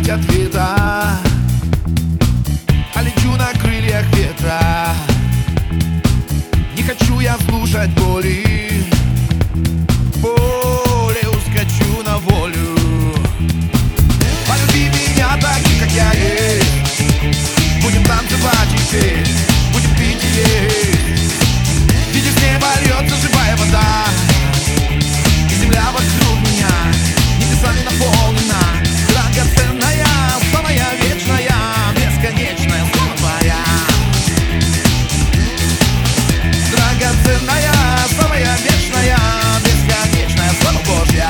ждать ответа, а лечу на крыльях ветра. Не хочу я слушать боли, ускочу на волю. Полюби меня таким, как я есть. Будем танцевать и петь, будем пить и есть. Видишь, с неба льется живая вода, и земля вокруг меня небесами наполнена. Драгоценная, самая вечная, бесконечная, слово твоя. Драгоценная, самая вечная, бесконечная, слово Божья.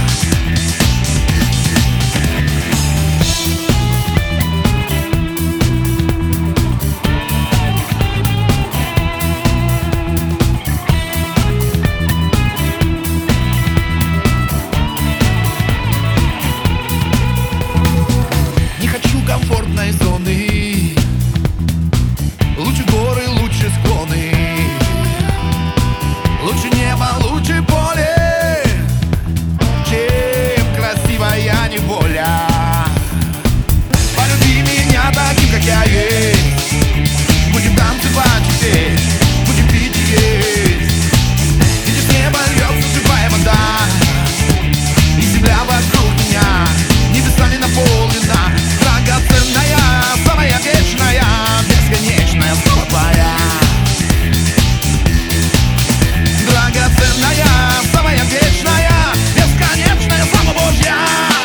Комфортной зоны, лучше горы, лучше склоны, лучше небо, лучше поле, чем красивая неволя. Полюби меня таким, как я есть. Будем танцевать и петь, будем пить и есть. Видишь, с неба льется живая вода, и земля вокруг меня небесами наполнена. Драгоценная, самая вечная, бесконечная, слово твоя. Драгоценная, самая вечная, бесконечная, слава Божья.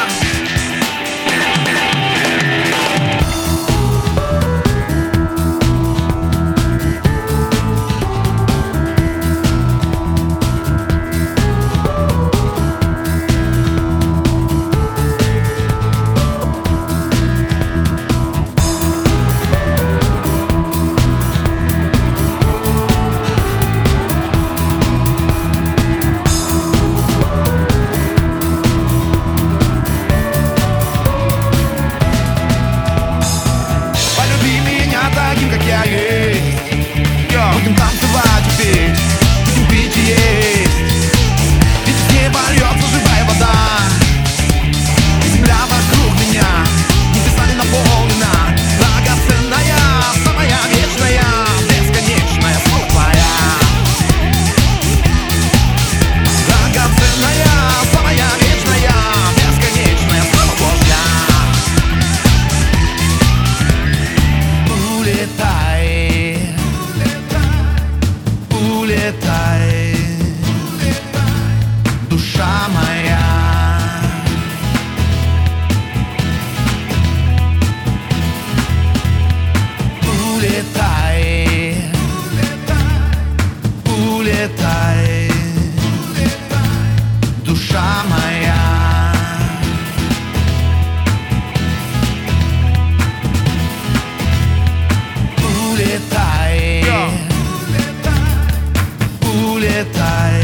Таким, как я есть. Будем танцевать и петь, будем пить и есть. Ведь с неба льется живая вода, и земля вокруг меня небесами наполнена. Драгоценная, самая вечная, бесконечная, слово твоя. Драгоценная, самая вечная, бесконечная, слава Божья. Улетай, улетай, душа моя. Улетай, улетай, душа моя. Улетай, улетай.